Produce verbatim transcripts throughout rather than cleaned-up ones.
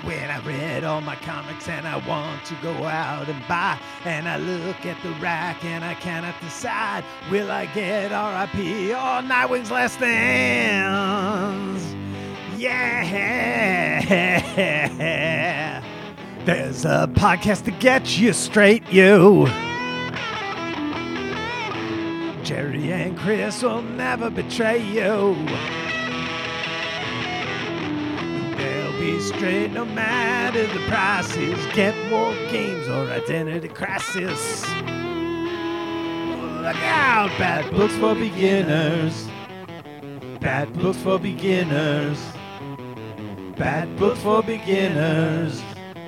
when I read all my comics and I want to go out and buy, and I look at the rack and I cannot decide, will I get R I P or Nightwing's Last Stands? Yeah! There's a podcast to get you straight, you. Jerry and Chris will never betray you. They'll be straight no matter the prices. Get more games or identity crisis. Look out, bad books for beginners. Bad books for beginners. Bad books for beginners.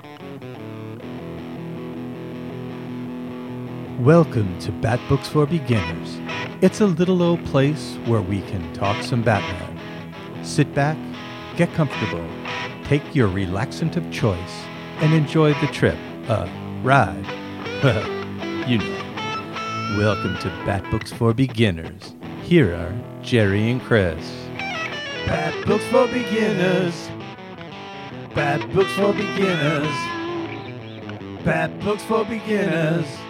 Welcome to Bat Books for Beginners. It's a little old place where we can talk some Batman. Sit back, get comfortable, take your relaxant of choice, and enjoy the trip, uh, ride. You know. Welcome to Bat Books for Beginners. Here are Jerry and Chris. Bat Books for Beginners. Bat Books for Beginners. Bat Books for Beginners.